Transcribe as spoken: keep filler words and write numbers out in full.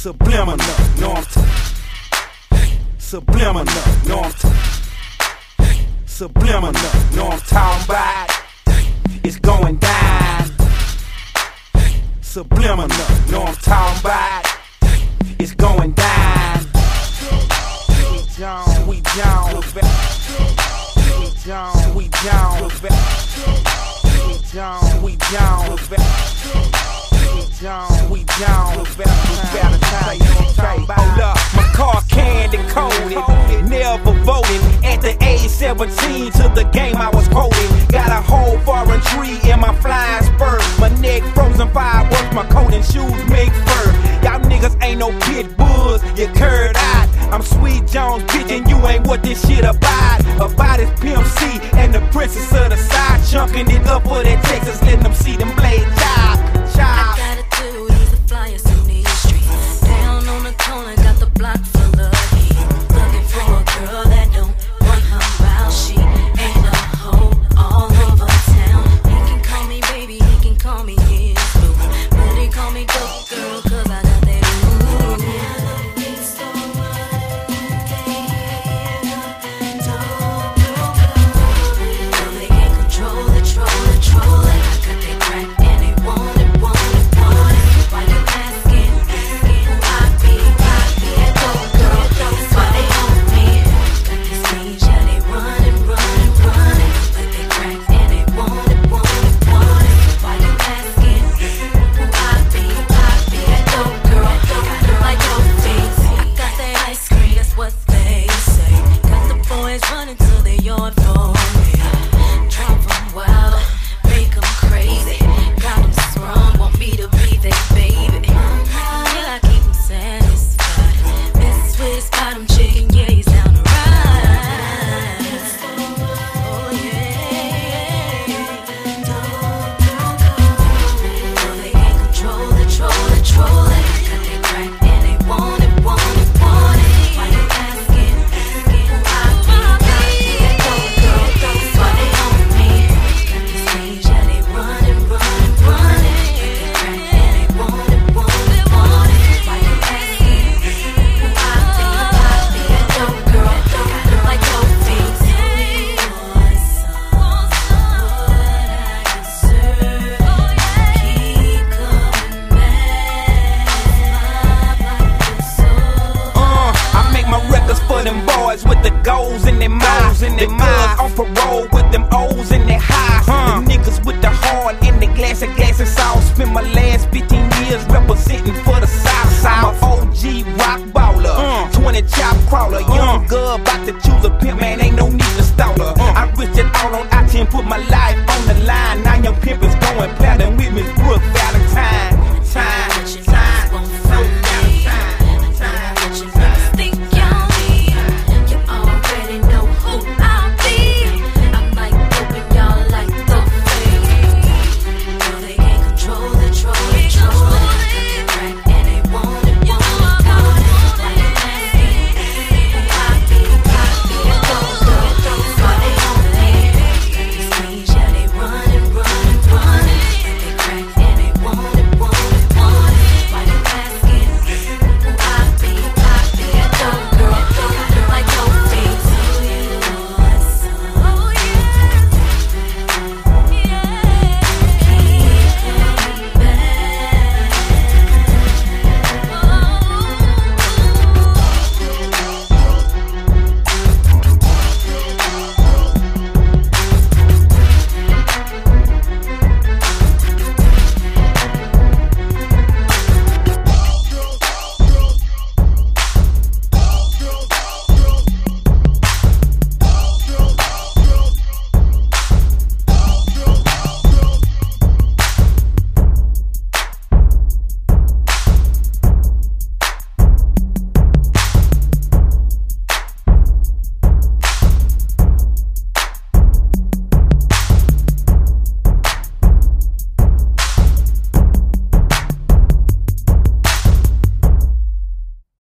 Subliminal, know I'm talking. Subliminal, know I'm talking. Subliminal, know I'm talking about. It's going down. Subliminal, know I'm talking about. It's going down. Sweet John, Sweet John, Sweet John, Sweet John, Sweet John, Sweet John, John, we John, Valentine, hold up, my car candy coated, never voted. At the age seventeen, to the game I was quoted. Got a whole foreign tree in my flying spur. My neck frozen fireworks, my coat and shoes make fur. Y'all niggas ain't no pit bulls, you curd eyed. I'm Sweet Jones, bitch, and you ain't what this shit about. About is Pimp C and the princess of the side, chunking it up for that Texas, letting them see them blade job. Job. With the goals in their mouths and their minds on parole with them O's